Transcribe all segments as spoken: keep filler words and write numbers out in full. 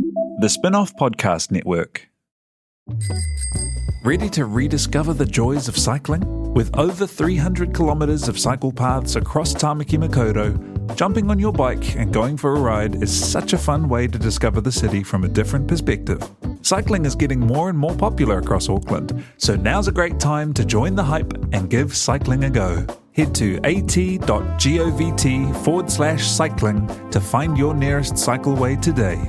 The Spin-Off Podcast Network. Ready to rediscover the joys of cycling? With over three hundred kilometres of cycle paths across Tāmaki Makaurau, jumping on your bike and going for a ride is such a fun way to discover the city from a different perspective. Cycling is getting more and more popular across Auckland, so now's a great time to join the hype and give cycling a go. Head to at.govt forward slash cycling to find your nearest cycleway today.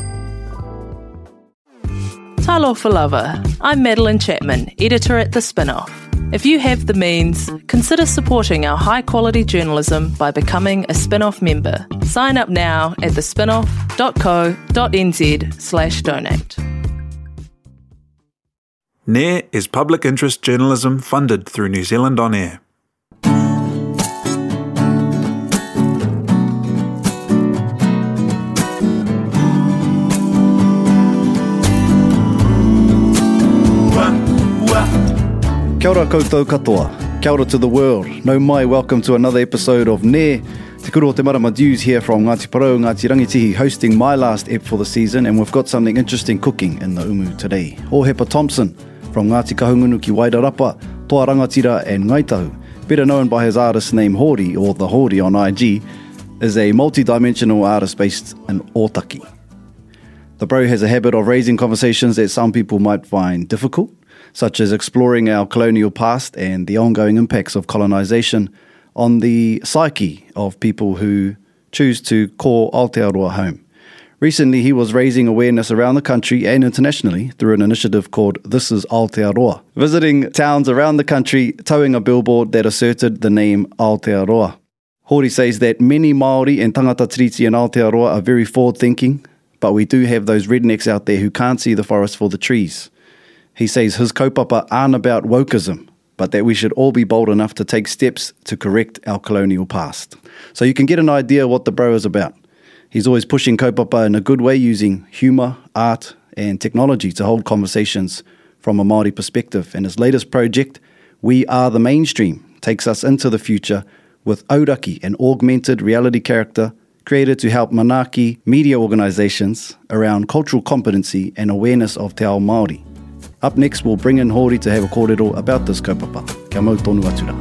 Talofa lava. I'm Madeline Chapman, editor at The Spin-Off. If you have the means, consider supporting our high-quality journalism by becoming a Spin-Off member. Sign up now at thespinoff.co.nz slash donate. N A R is public interest journalism funded through New Zealand On Air. Kia ora koutou katoa. Kia ora to the world. Nau mai, welcome to another episode of N A R. Te kuro o te marama Dews here from Ngāti Porou, Ngāti Rangitihi, hosting my last ep for the season, and we've got something interesting cooking in the umu today. Hohepa Thompson from Ngāti Kahungunu ki Wairarapa, Toa Rangatira and Ngaitahu, better known by his artist name Hori, or The Hori on I G, is a multi-dimensional artist based in Otaki. The bro has a habit of raising conversations that some people might find difficult, such as exploring our colonial past and the ongoing impacts of colonisation on the psyche of people who choose to call Aotearoa home. Recently, he was raising awareness around the country and internationally through an initiative called This is Aotearoa, visiting towns around the country, towing a billboard that asserted the name Aotearoa. Hori says that many Māori and tangata tiriti in Aotearoa are very forward-thinking, but we do have those rednecks out there who can't see the forest for the trees. He says his kaupapa aren't about wokeism, but that we should all be bold enough to take steps to correct our colonial past. So you can get an idea what the bro is about. He's always pushing kaupapa in a good way, using humour, art and technology to hold conversations from a Māori perspective. And his latest project, We Are the Mainstream, takes us into the future with Auraki, an augmented reality character created to help manaaki media organisations around cultural competency and awareness of te ao Māori. Up next, we'll bring in Hori to have a kōrero about this kaupapa. Kia mau tonu atura.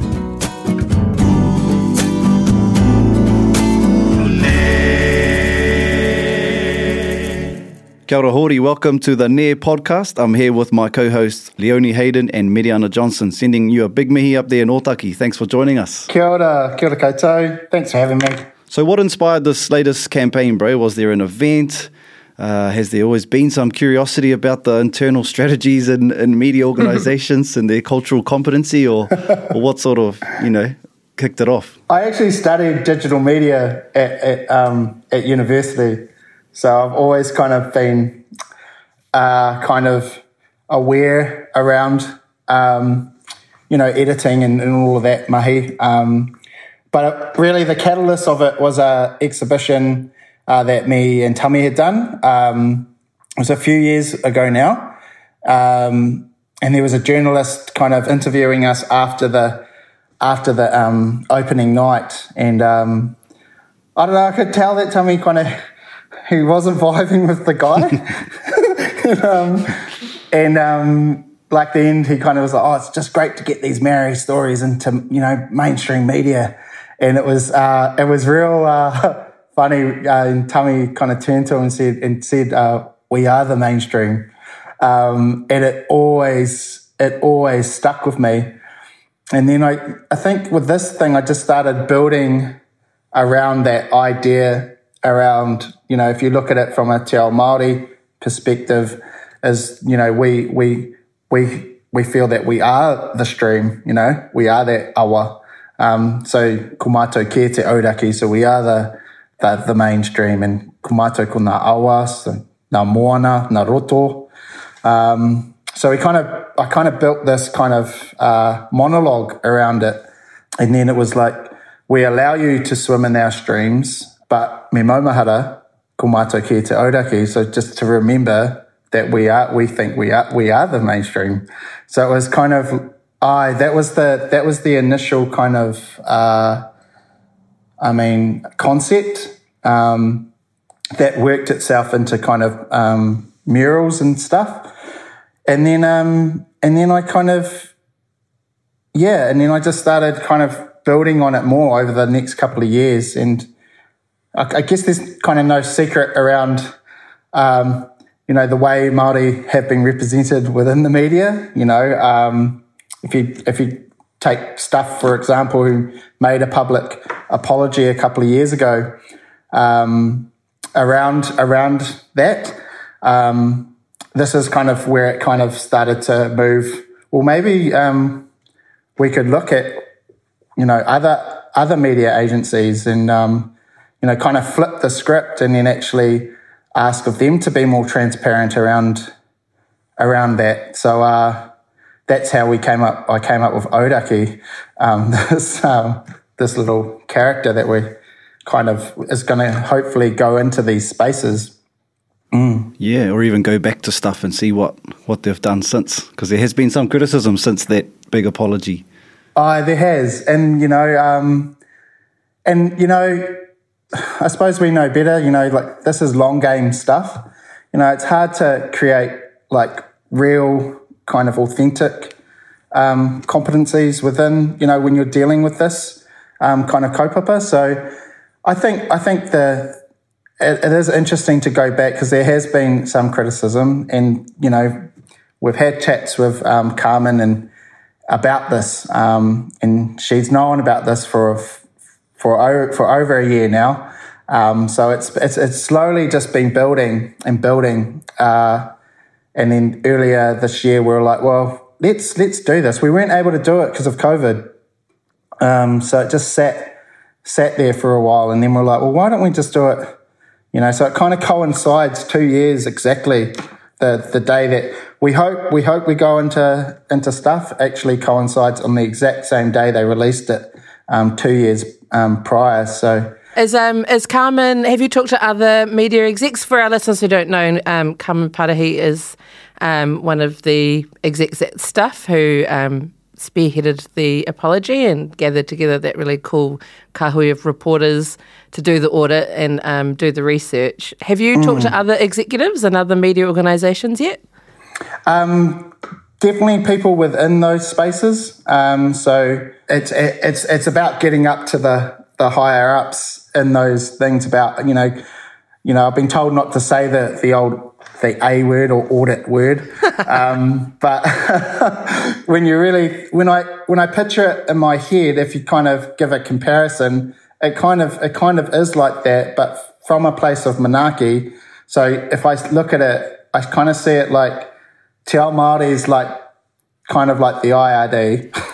Kia ora Hori, welcome to the N A R podcast. I'm here with my co-hosts Leonie Hayden and Miriana Johnson, sending you a big mihi up there in Otaki. Thanks for joining us. Kia ora, kia ora koutou. Thanks for having me. So what inspired this latest campaign, bro? Was there an event? Uh, has there always been some curiosity about the internal strategies in, in media organisations and their cultural competency, or, or what sort of, you know, kicked it off? I actually studied digital media at at, um, at university, so I've always kind of been uh, kind of aware around, um, you know, editing and, and all of that mahi. Um, but really the catalyst of it was a exhibition Uh, that me and Tami had done. Um, it was a few years ago now. Um, and there was a journalist kind of interviewing us after the after the um, opening night. And um, I don't know, I could tell that Tami kind of, he wasn't vibing with the guy. um, and um, like the end, he kind of was like, oh, it's just great to get these Maori stories into, you know, mainstream media. And it was, uh, it was real... Uh, Funny, uh, and Tami kind of turned to him and said, and said, uh, "We are the mainstream," um, and it always, it always stuck with me. And then I, I think with this thing, I just started building around that idea. Around, you know, if you look at it from a te ao Māori perspective, as you know, we we we we feel that we are the stream. You know, we are that awa. Um, so ko mātou ke te auraki, so we are the The, the mainstream, and kumato ko nā awa, so nā moana, nā roto. Um, so we kind of, I kind of built this kind of uh, monologue around it, and then it was like, we allow you to swim in our streams, but me maumahara, kumato ke te auraki. So just to remember that we are, we think we are, we are the mainstream. So it was kind of, I that was the that was the initial kind of. Uh, I mean, concept. Um, that worked itself into kind of um, murals and stuff. And then, um, and then I kind of, yeah, and then I just started kind of building on it more over the next couple of years. And I, I guess there's kind of no secret around, um, you know, the way Māori have been represented within the media. You know, um, if you if you take Stuff, for example, who made a public apology a couple of years ago um, around around that. Um, this is kind of where it kind of started to move. Well, maybe um, we could look at, you know, other other media agencies and, um, you know, kind of flip the script and then actually ask of them to be more transparent around around that. So uh, that's how we came up. I came up with Auraki, um, this um, this little character that we kind of is going to hopefully go into these spaces. Mm. Yeah, or even go back to Stuff and see what, what they've done since, because there has been some criticism since that big apology. Oh, there has. And, you know, um, and, you know, I suppose we know better, you know, like this is long game stuff. You know, it's hard to create like real kind of authentic um, competencies within, you know, when you're dealing with this um, kind of kaupapa. So I think, I think the, It, it is interesting to go back because there has been some criticism, and you know we've had chats with um, Carmen and about this, um, and she's known about this for for for over a year now. Um, so it's it's it's slowly just been building and building, uh, and then earlier this year we were like, well, let's let's do this. We weren't able to do it because of COVID, um, so it just sat sat there for a while, and then we're like, well, why don't we just do it? You know, so it kind of coincides two years exactly. The the day that we hope we hope we go into into Stuff actually coincides on the exact same day they released it um, two years um, prior. So is um is Carmen? Have you talked to other media execs? For our listeners who don't know, um, Carmen Parahi is um, one of the execs at Stuff who um, spearheaded the apology and gathered together that really cool kahui of reporters to do the audit and um, do the research. Have you mm. talked to other executives and other media organisations yet? Um, definitely people within those spaces. Um, so it's it's it's about getting up to the the higher ups in those things. About you know, you know, I've been told not to say the the old the A word or audit word, um, but when you really when I when I picture it in my head, if you kind of give a comparison. It kind of it kind of is like that, but from a place of manaaki. So if I look at it, I kind of see it like Te Ao Māori is like kind of like the I R D,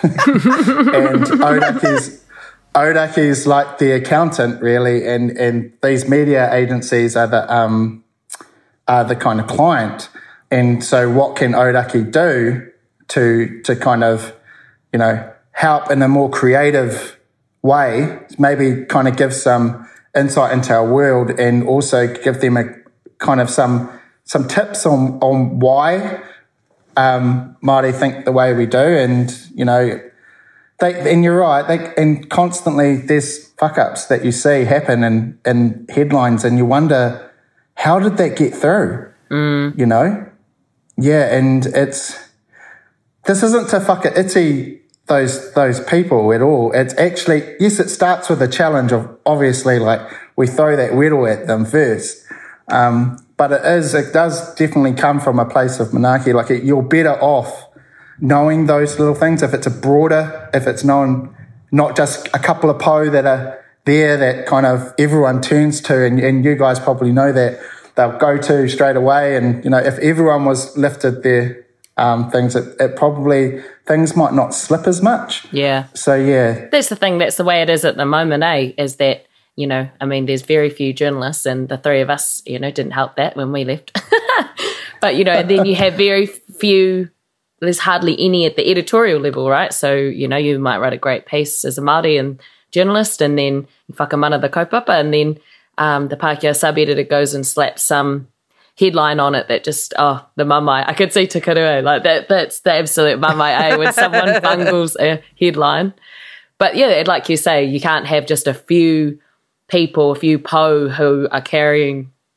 and Auraki's Auraki's like the accountant, really, and and these media agencies are the um are the kind of client. And so, what can Auraki do to to kind of you know help in a more creative way, maybe kind of give some insight into our world, and also give them a kind of some some tips on on why um, Māori think the way we do, and you know, they and you're right, they and constantly there's fuck ups that you see happen in in headlines, and you wonder how did that get through, mm. you know, yeah, and it's this isn't to fuck it itchy. Those those people at all. It's actually, yes, it starts with a challenge of obviously like we throw that weddle at them first, um, but it is it does definitely come from a place of manaaki. Like it, you're better off knowing those little things if it's a broader, if it's known not just a couple of po that are there that kind of everyone turns to, and, and you guys probably know that they'll go to straight away. And you know if everyone was lifted their Um, things it, it probably things might not slip as much. Yeah. So yeah, that's the thing. That's the way it is at the moment. Eh? Is that you know? I mean, there's very few journalists, and the three of us, you know, didn't help that when we left. But you know, then you have very few. There's hardly any at the editorial level, right? So you know, you might write a great piece as a Māori and journalist, and then you whakamana the kaupapa, and then um, the Pākehā sub-editor goes and slaps some headline on it that just, oh, the mamai. I could see Te Kurua, like that. That's the absolute mamai, eh, when someone bungles a headline. But yeah, like you say, you can't have just a few people, a few po who are carrying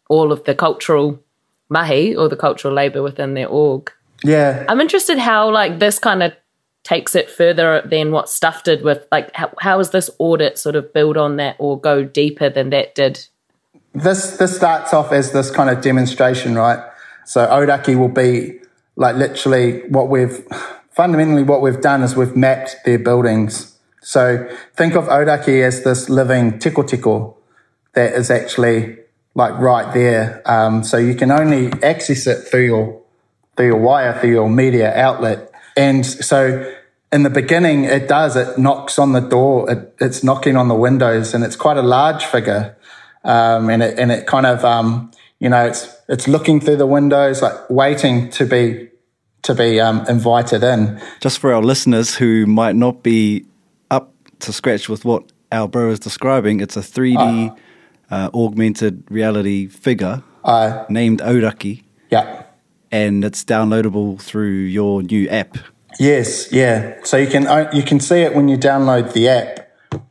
all of the cultural mahi or the cultural labour within their org. Yeah. I'm interested how like this kind of takes it further than what Stuff did with, like, how, how is this audit sort of build on that or go deeper than that did? This this starts off as this kind of demonstration, right? So Aoraki will be like literally what we've, fundamentally what we've done is we've mapped their buildings. So think of Aoraki as this living tiko tiko that is actually like right there. Um, so you can only access it through your, through your wire, through your media outlet. And so in the beginning, it does, it knocks on the door, it, it's knocking on the windows, and it's quite a large figure. Um, and it, and it kind of, um, you know, it's, it's looking through the windows, like waiting to be, to be, um, invited in. Just for our listeners who might not be up to scratch with what our bro is describing, it's a three D uh, uh, augmented reality figure uh, named Aoraki. Yeah. And it's downloadable through your new app. Yes, yeah. So you can you can see it when you download the app,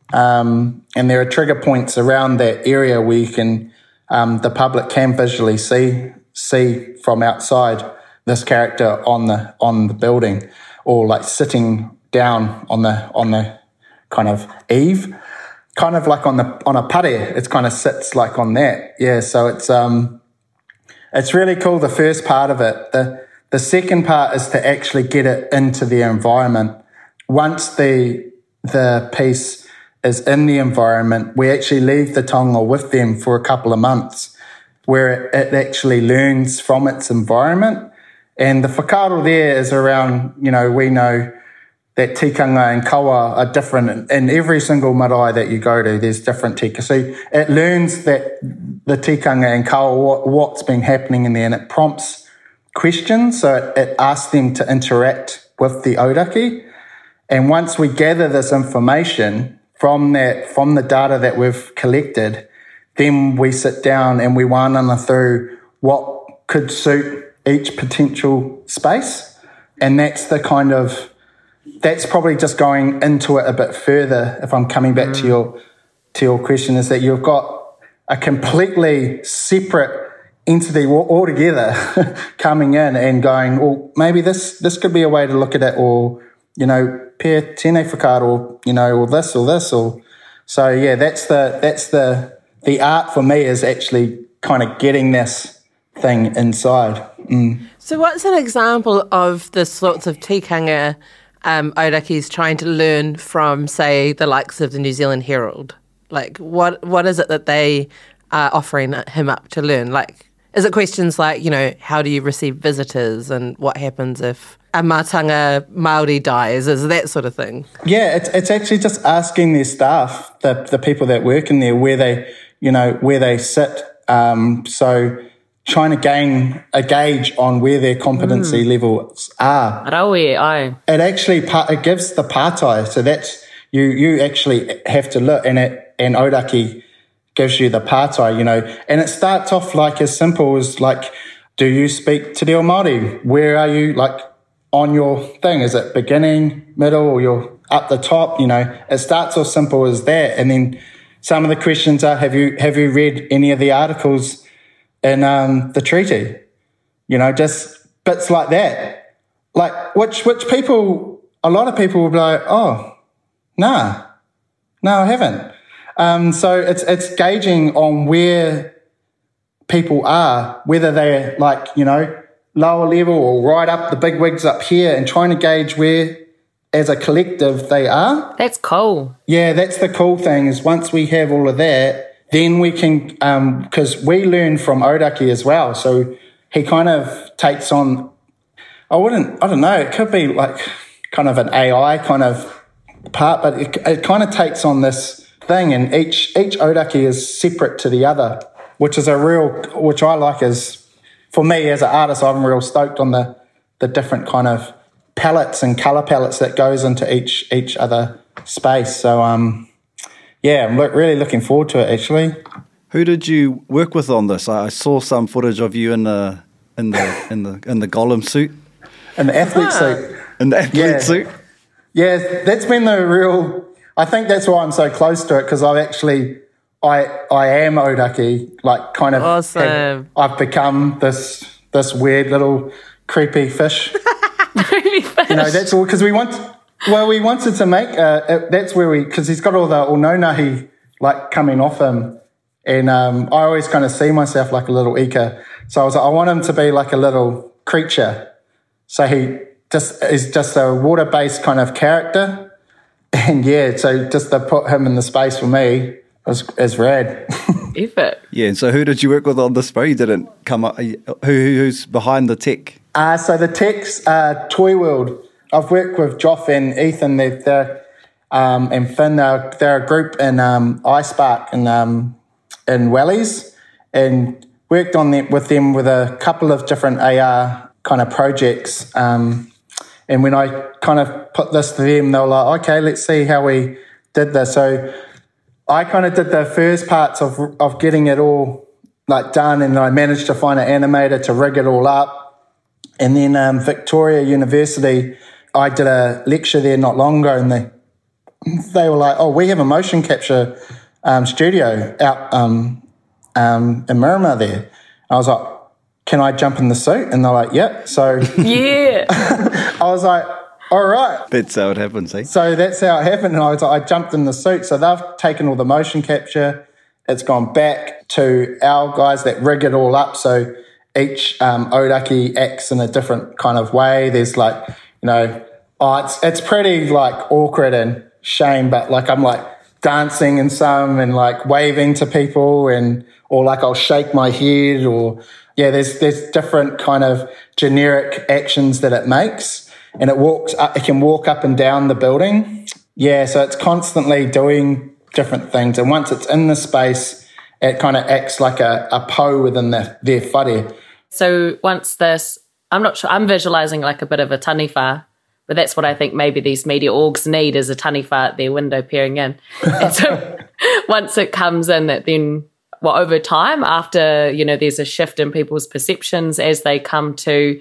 um, and there are trigger points around that area where you can um, the public can visually see see from outside this character on the on the building, or like sitting down on the on the kind of eave, kind of like on the on a pare. It kind of sits like on that. Yeah. So it's um. It's really cool, the first part of it. The the second part is to actually get it into the environment. Once the the piece is in the environment, we actually leave the taonga with them for a couple of months where it, it actually learns from its environment. And the whakaaro there is around, you know, we know that tikanga and kawa are different in every single marae that you go to. There's different tika. So it learns that the tikanga and kawa, what, what's been happening in there, and it prompts questions. So it, it asks them to interact with the Aoraki. And once we gather this information from that, from the data that we've collected, then we sit down and we wānanga through what could suit each potential space. And that's the kind of, that's probably just going into it a bit further. If I'm coming back mm. to your to your question, is that you've got a completely separate entity altogether coming in and going, well, maybe this this could be a way to look at it, or, you know, pea tēnei whakaaro, or, you know, or this or this, or so. Yeah, that's the that's the the art for me, is actually kind of getting this thing inside. Mm. So, what's an example of the sorts of tikanga Um, Aoraki's trying to learn from, say, the likes of the New Zealand Herald? Like, what what is it that they are offering him up to learn? Like, is it questions like, you know, how do you receive visitors, and what happens if a mātanga Māori dies? Is that sort of thing? Yeah, it's it's actually just asking their staff, the the people that work in there, where they, you know, where they sit. Um, so. Trying to gain a gauge on where their competency mm. levels are. Raui, ai. It actually it gives the pātai, so that's you you actually have to look, and it and Aoraki gives you the pātai, you know, and it starts off like as simple as like, do you speak Te Reo Māori? Where are you, like, on your thing? Is it beginning, middle, or you're up the top? You know, it starts off simple as that, and then some of the questions are, have you have you read any of the articles in um, the treaty? You know, just bits like that. Like, which which people, a lot of people will be like, oh, nah, no, I haven't. Um, so it's it's gauging on where people are, whether they're like, you know, lower level or right up the big wigs up here, and trying to gauge where, as a collective, they are. That's cool. Yeah, that's the cool thing, is once we have all of that, then we can, because um, we learn from Aoraki as well. So he kind of takes on, I wouldn't, I don't know, it could be like kind of an A I kind of part, but it, it kind of takes on this thing, and each each Aoraki is separate to the other, which is a real, which I like is, for me as an artist, I'm real stoked on the, the different kind of palettes and colour palettes that goes into each each other space. So, um. Yeah, I'm really looking forward to it, actually. Who did you work with on this? I saw some footage of you in the in the in the in the Gollum suit, in the athlete ah. suit, in the athlete yeah. suit. Yeah, that's been the real. I think that's why I'm so close to it, because I've actually I I am Auraki, like kind of Awesome. have, I've become this this weird little creepy fish. Creepy fish. You know, that's all because we want. Well, we wanted to make. Uh, it, that's where we because he's got all the Ononahi like coming off him, and um, I always kind of see myself like a little ika. So I was like, I want him to be like a little creature. So he just is just a water-based kind of character. And yeah, so just to put him in the space for me is, is rad. Effort. Yeah, and so who did you work with on this, bro? You didn't come up. Who, who's behind the tech? Uh, so the tech's uh, Toy World. I've worked with Joff and Ethan they're, they're, um, and Finn. They're, they're a group in um, iSpark in, um, in Wellies, and worked on them, with them with a couple of different A R kind of projects. Um, and when I kind of put this to them, they were like, okay, let's see how we did this. So I kind of did the first parts of of getting it all like done, and I managed to find an animator to rig it all up. And then um, Victoria University, I did a lecture there not long ago, and they they were like, oh, we have a motion capture um, studio out um, um, in Miramar there. I was like, can I jump in the suit? And they're like, yep. So Yeah. I was like, all right. That's how it happens, eh? So that's how it happened. And I was like, I jumped in the suit. So they've taken all the motion capture. It's gone back to our guys that rig it all up. So each um, Auraki acts in a different kind of way. There's like, you know, oh, it's, it's pretty like awkward and shame, but like I'm like dancing in some and like waving to people, and or like I'll shake my head, or yeah, there's there's different kind of generic actions that it makes, and it walks up, it can walk up and down the building. Yeah, so it's constantly doing different things, and once it's in the space, it kind of acts like a, a po within the, their whare. So once this, I'm not sure, I'm visualising like a bit of a taniwha, but that's what I think maybe these media orgs need, is a taniwha at their window peering in. And so once it comes in, that then, well, over time, after, you know, there's a shift in people's perceptions as they come to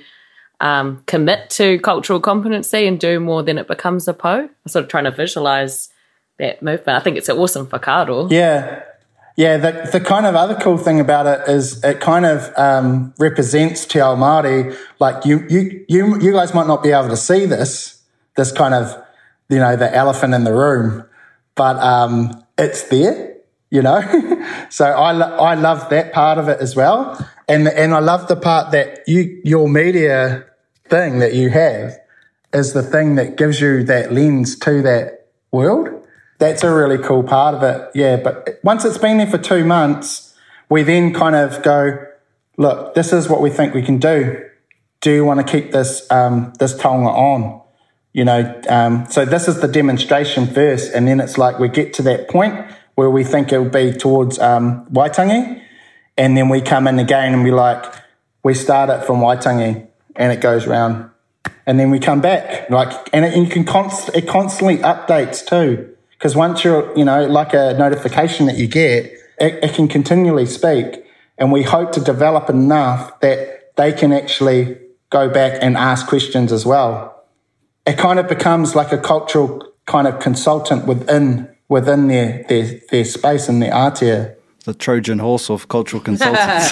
um, commit to cultural competency and do more, then it becomes a po. I'm sort of trying to visualise that movement. I think it's awesome for whakaaro. Yeah. Yeah, the the kind of other cool thing about it is it kind of um, represents Te Ao Māori. Like you, you, you, you guys might not be able to see this, this kind of, you know, the elephant in the room, but um, it's there, you know. So I, lo- I love that part of it as well, and and I love the part that you your media thing that you have is the thing that gives you that lens to that world. That's a really cool part of it, yeah. But once it's been there for two months, we then kind of go, look, this is what we think we can do. Do you want to keep this um, this taonga on? You know, um, so this is the demonstration first, and then it's like we get to that point where we think it will be towards um, Waitangi, and then we come in again and we like, we start it from Waitangi, and it goes round, and then we come back, like, and, it, and you can const- it constantly updates too. Because once you're, you know, like a notification that you get, it, it can continually speak. And we hope to develop enough that they can actually go back and ask questions as well. It kind of becomes like a cultural kind of consultant within within their, their, their space and their atia. The Trojan horse of cultural consultants.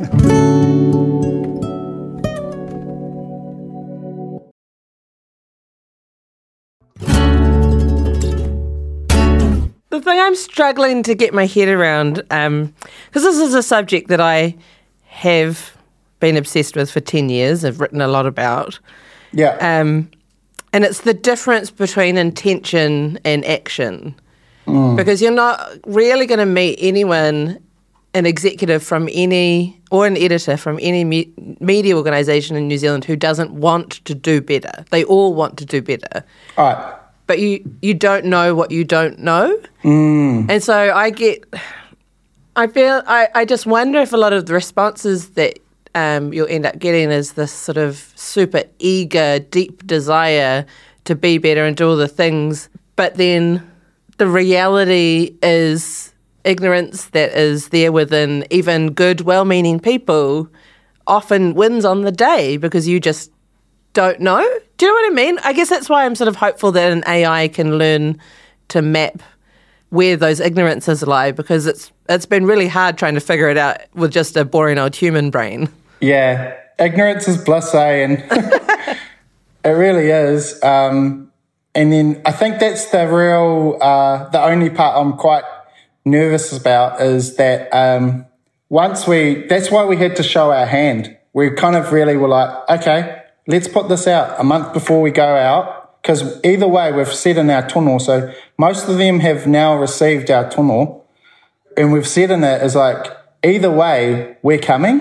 The thing I'm struggling to get my head around, because um, this is a subject that I have been obsessed with for ten years, I've written a lot about. Yeah. Um, and it's the difference between intention and action. Mm. Because you're not really going to meet anyone, an executive from any, or an editor from any me- media organisation in New Zealand who doesn't want to do better. They all want to do better. All right. But you, you don't know what you don't know. Mm. And so I get, I feel, I, I just wonder if a lot of the responses that um, you'll end up getting is this sort of super eager, deep desire to be better and do all the things. But then the reality is ignorance that is there within even good, well-meaning people often wins on the day because you just don't know. Do you know what I mean? I guess that's why I'm sort of hopeful that an A I can learn to map where those ignorances lie, because it's it's been really hard trying to figure it out with just a boring old human brain. Yeah, ignorance is bliss, eh? And it really is. Um, and then I think that's the real, uh, the only part I'm quite nervous about is that um, once we, that's why we had to show our hand. We kind of really were like, okay, let's put this out a month before we go out, because either way we've said in our tono, so most of them have now received our tono, and we've said in it is like, either way, we're coming.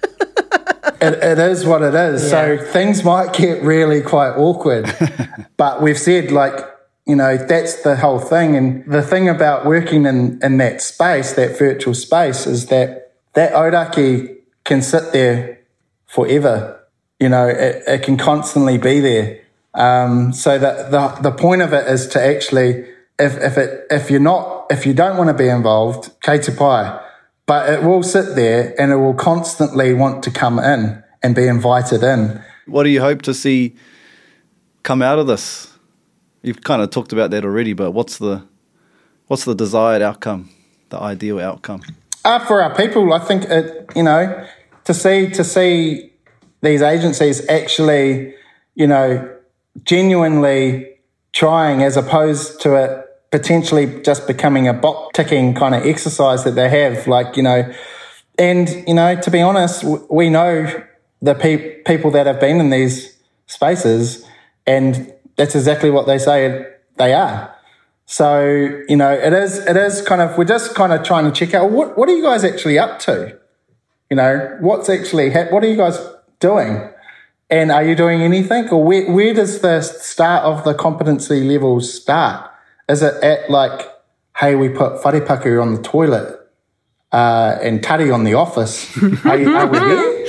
it, it is what it is. Yeah. So things might get really quite awkward, but we've said like, you know, that's the whole thing. And the thing about working in, in that space, that virtual space, is that that auraki can sit there forever. You know, it, it can constantly be there. Um, so that the the point of it is to actually, if if it if you're not if you don't want to be involved, kei te pai, but it will sit there and it will constantly want to come in and be invited in. What do you hope to see come out of this? You've kind of talked about that already, but what's the what's the desired outcome, the ideal outcome? Uh, for our people, I think it, you know, to see to see these agencies actually, you know, genuinely trying, as opposed to it potentially just becoming a box ticking kind of exercise that they have, like, you know, and, you know, to be honest, we know the pe- people that have been in these spaces, and that's exactly what they say they are. So, you know, it is, it is kind of, we're just kind of trying to check out, what, what are you guys actually up to? You know, what's actually, what are you guys doing? And are you doing anything? Or where, where does the start of the competency levels start? Is it at like, hey, we put wharepaku on the toilet uh, and tari on the office? Are, you, are we there?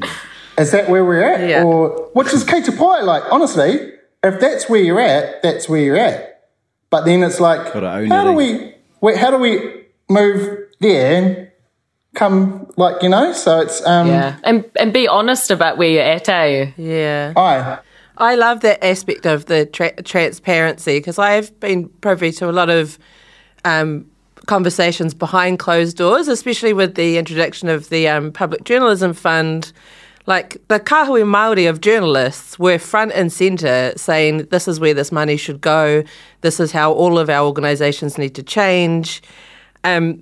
Is that where we're at? Yeah. Or, which is kei te pai, like, honestly, if that's where you're at, that's where you're at. But then it's like, how do we, wait, how do we move there and come, like, you know? So it's um, yeah, and and be honest about where you're at, eh? Yeah. I I love that aspect of the tra- transparency, because I've been privy to a lot of um, conversations behind closed doors, especially with the introduction of the um, Public Journalism Fund. Like, the kahui Māori of journalists were front and centre saying this is where this money should go, this is how all of our organisations need to change. Um,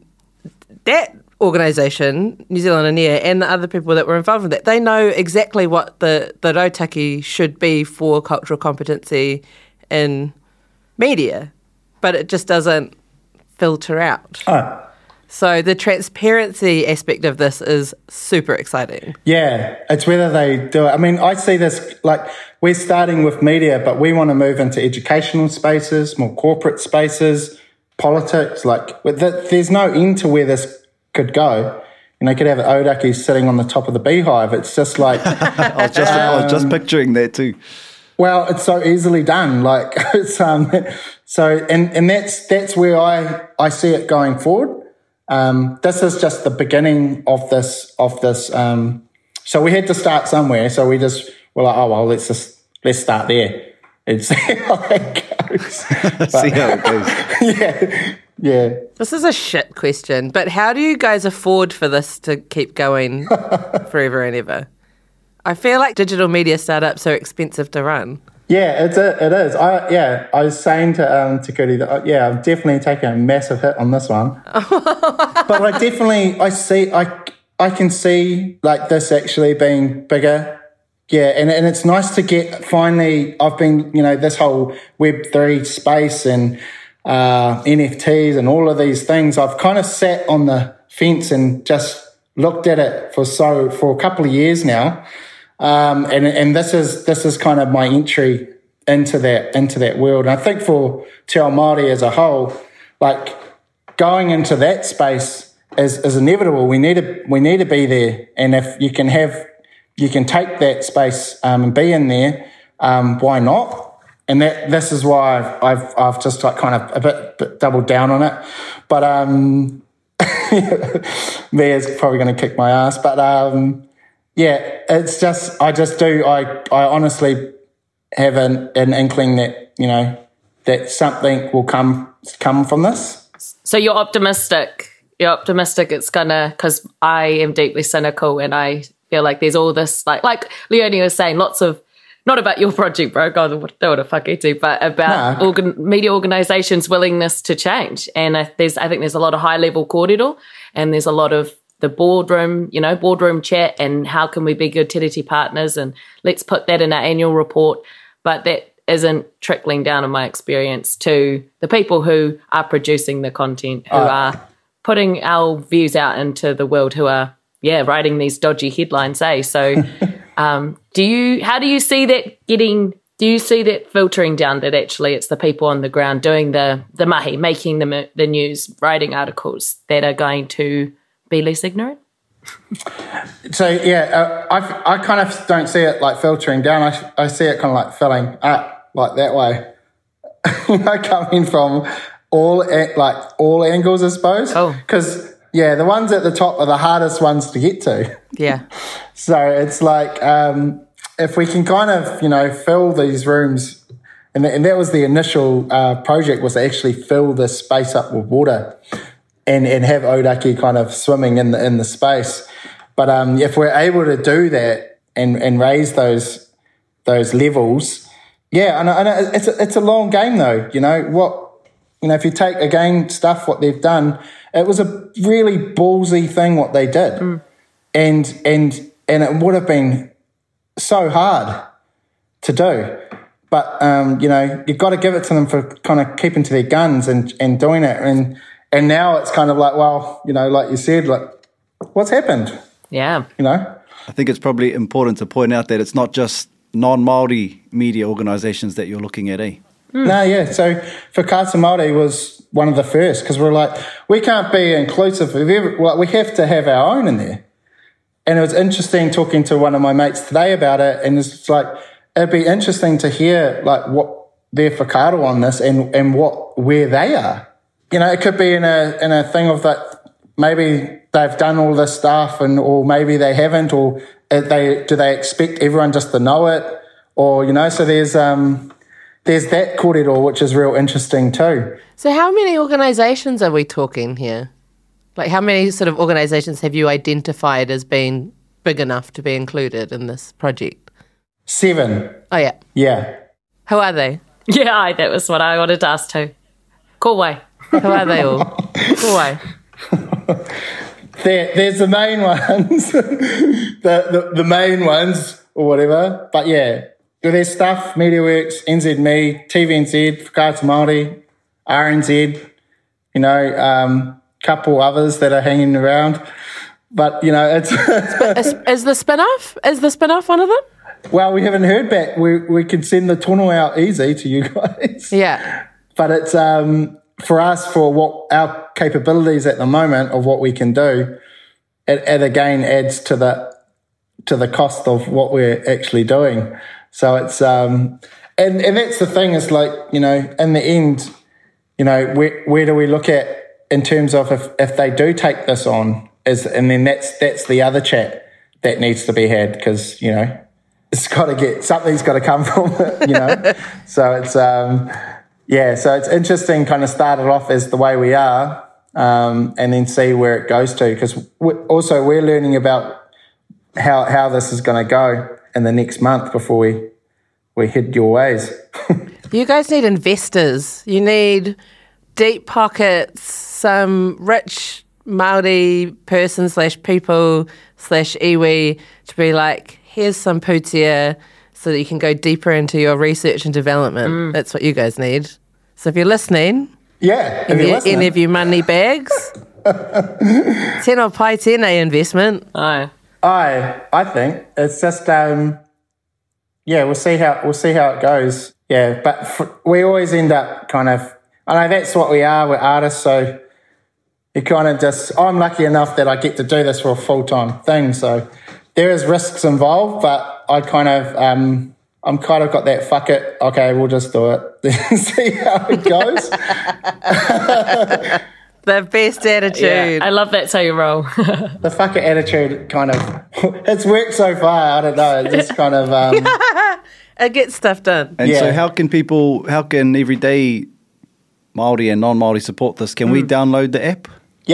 that organisation, New Zealand Anear, and the other people that were involved in that, they know exactly what the, the rautaki should be for cultural competency in media, but it just doesn't filter out. Oh. So the transparency aspect of this is super exciting. Yeah, it's whether they do it. I mean, I see this, like, we're starting with media, but we want to move into educational spaces, more corporate spaces, politics. Like, there's no end to where this could go. You know, you could have auraki sitting on the top of the beehive. It's just like... I, was just, um, I was just picturing that too. Well, it's so easily done. Like, it's... um. So, and, and that's that's where I, I see it going forward. Um, this is just the beginning of this, of this. Um, so we had to start somewhere. So we just were like, oh, well, let's just, let's start there and see how it goes. But, see how it goes. Yeah. Yeah. This is a shit question, but how do you guys afford for this to keep going forever and ever? I feel like digital media startups are expensive to run. Yeah, it's a, it is. I yeah, I was saying to um to Cody that uh, yeah, I've definitely taken a massive hit on this one. But I definitely I see I I can see like this actually being bigger. Yeah, and and it's nice to get finally. I've been, you know, this whole Web three space and uh, N F Ts and all of these things. I've kind of sat on the fence and just looked at it for so for a couple of years now. Um, and, and this is, this is kind of my entry into that, into that world. And I think for Te Ao Māori as a whole, like going into that space is, is inevitable. We need to, we need to be there. And if you can have, you can take that space, um, and be in there, um, why not? And that, this is why I've, I've, I've just like kind of a bit, bit doubled down on it. But, um, Mia's probably going to kick my ass, but, um, yeah, it's just, I just do, I, I honestly have an, an inkling that, you know, that something will come come from this. So you're optimistic you're optimistic it's gonna, because I am deeply cynical and I feel like there's all this, like like Leonie was saying, lots of, not about your project, bro, God, don't want to fuck it too, but about no. organ, media organisations' willingness to change. And I, there's, I think there's a lot of high-level kōrero, and there's a lot of the boardroom, you know, boardroom chat, and how can we be good Te Reti partners, and let's put that in our annual report. But that isn't trickling down, in my experience, to the people who are producing the content, who uh, are putting our views out into the world, who are, yeah, writing these dodgy headlines, eh? So um, do you, how do you see that getting, do you see that filtering down, that actually it's the people on the ground doing the, the mahi, making the, the news, writing articles that are going to be less ignorant? So, yeah, uh, I, I kind of don't see it like filtering down. I, I see it kind of like filling up like that way. You know, coming from all, like all angles, I suppose. Oh. Because, yeah, the ones at the top are the hardest ones to get to. Yeah. So it's like um, if we can kind of, you know, fill these rooms, and, th- and that was the initial uh, project, was to actually fill this space up with water and, and have Ōrākei kind of swimming in the in the space. But um, if we're able to do that and, and raise those those levels, yeah, and, and it's a, it's a long game though. You know what? You know, if you take again stuff what they've done, it was a really ballsy thing what they did, mm. and and and it would have been so hard to do. But um, you know, you've got to give it to them for kind of keeping to their guns and and doing it. And and now it's kind of like, well, you know, like you said, like what's happened? Yeah, you know. I think it's probably important to point out that it's not just non-Māori media organisations that you're looking at, eh? Mm. No, yeah. So for Kāta Māori was one of the first, because we're like, we can't be inclusive. Of every, well, we have to have our own in there. And it was interesting talking to one of my mates today about it, and it's like, it'd be interesting to hear like what their whakaaro on this and, and what where they are. You know, it could be in a in a thing of that maybe they've done all this stuff and or maybe they haven't, or they do they expect everyone just to know it, or you know, so there's um there's that kōrero, which is real interesting too. So how many organisations are we talking here? Like how many sort of organisations have you identified as being big enough to be included in this project? Seven. Oh yeah. Yeah. Who are they? Yeah, I, that was what I wanted to ask too. Kōwai. Who are they all? Kōwai. There, there's the main ones, the, the the main ones or whatever. But yeah, there's stuff, MediaWorks, N Z M E, T V N Z, Kāta Māori, R N Z, you know, um, couple others that are hanging around. But, you know, it's... is, is the spin-off? Is the spin-off one of them? Well, we haven't heard back. We we could send the tono out easy to you guys. Yeah. But it's... um. For us, for what our capabilities at the moment of what we can do, it, it again adds to the to the cost of what we're actually doing. So it's um, and and that's the thing is like, you know, in the end, you know, where where do we look at in terms of if, if they do take this on, is and then that's that's the other chat that needs to be had, because you know it's got to get something's got to come from it, you know. So it's um. Yeah, so it's interesting kind of start it off as the way we are um, and then see where it goes to, because we, also we're learning about how how this is going to go in the next month before we, we head your ways. You guys need investors. You need deep pockets, some rich Māori person slash people slash iwi to be like, here's some pūtea, so that you can go deeper into your research and development. Mm. That's what you guys need. So if you're listening, yeah, if any, you're listening. any of you money bags, tēnā pai tēnei investment. Aye. I I think it's just um, yeah, we'll see how we'll see how it goes. Yeah, but f- we always end up kind of. I know that's what we are. We're artists, so you kind of just. I'm lucky enough that I get to do this for a full time thing. So there is risks involved, but I kind of, um, I'm kind of got that fuck it, okay, we'll just do it, see how it goes. The best attitude. Yeah, I love that's how you roll. The fuck it attitude kind of, it's worked so far, I don't know, it just kind of... Um, it gets stuff done. And yeah. so how can people, how can everyday Māori and non-Māori support this? Can mm. we download the app? Yeah,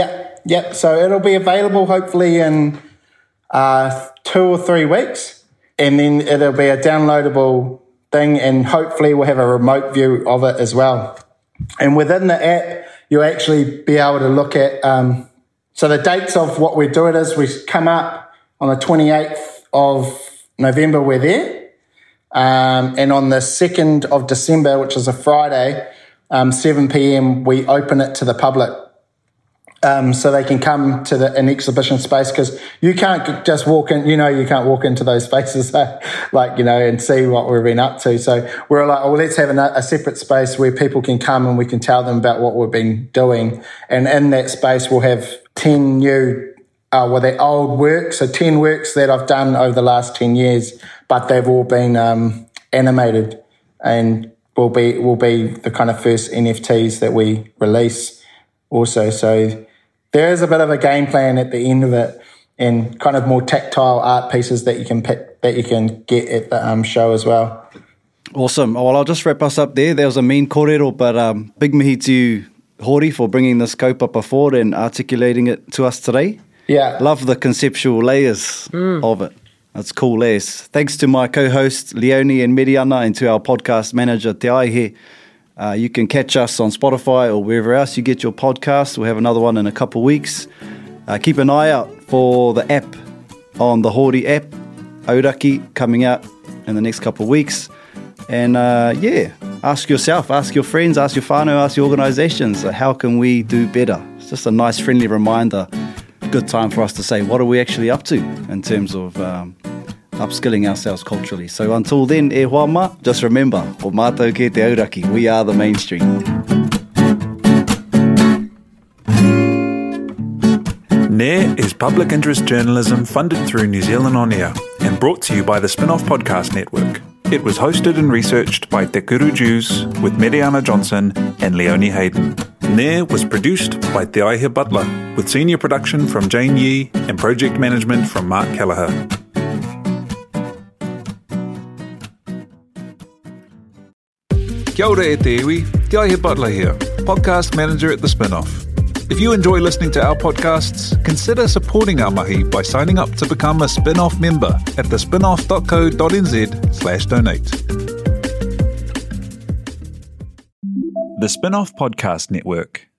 yep. So it'll be available hopefully in uh, two or three weeks, and then it'll be a downloadable thing, and hopefully we'll have a remote view of it as well. And within the app, you'll actually be able to look at, um, so the dates of what we're doing is we come up on the twenty-eighth of November, we're there. Um, and on the second of December, which is a Friday, um, seven p.m, we open it to the public. Um, so they can come to the, an exhibition space, because you can't just walk in, you know, you can't walk into those spaces like, you know, and see what we've been up to. So we're like, well, let's have a, a separate space where people can come and we can tell them about what we've been doing. And in that space, we'll have ten new, uh, well, they're old works, so ten works that I've done over the last ten years, but they've all been um, animated, and will be will be the kind of first N F Ts that we release also. So there is a bit of a game plan at the end of it, and kind of more tactile art pieces that you can pick, that you can get at the um, show as well. Awesome. Well, I'll just wrap us up there. There was a mean kōrero, but um, big mihi to you, Hori, for bringing this kaupapa forward and articulating it to us today. Yeah. Love the conceptual layers mm. of it. That's cool as. Thanks to my co-host, Leonie and Meriana, and to our podcast manager, Te Aihe. Uh, you can catch us on Spotify or wherever else you get your podcast. We'll have another one in a couple of weeks. Uh, keep an eye out for the app on the Hori app, Auraki, coming out in the next couple of weeks. And uh, yeah, ask yourself, ask your friends, ask your whānau, ask your organisations, uh, how can we do better? It's just a nice friendly reminder. Good time for us to say, what are we actually up to in terms of um, upskilling ourselves culturally. So until then, e hoa ma, just remember, o mātou ke te auraki, we are the mainstream. Nair is public interest journalism funded through New Zealand On Air and brought to you by the Spin-Off Podcast Network. It was hosted and researched by Te Kuru Jews with Meriana Johnson and Leonie Hayden. Nair was produced by Te Aihe Butler with senior production from Jane Yee and project management from Mark Kelleher. Kia ora e te iwi, Te Aihe Butler here, podcast manager at The Spin-Off. If you enjoy listening to our podcasts, consider supporting our mahi by signing up to become a Spin-Off member at thespinoff.co.nz slash donate. The Spin-Off Podcast Network.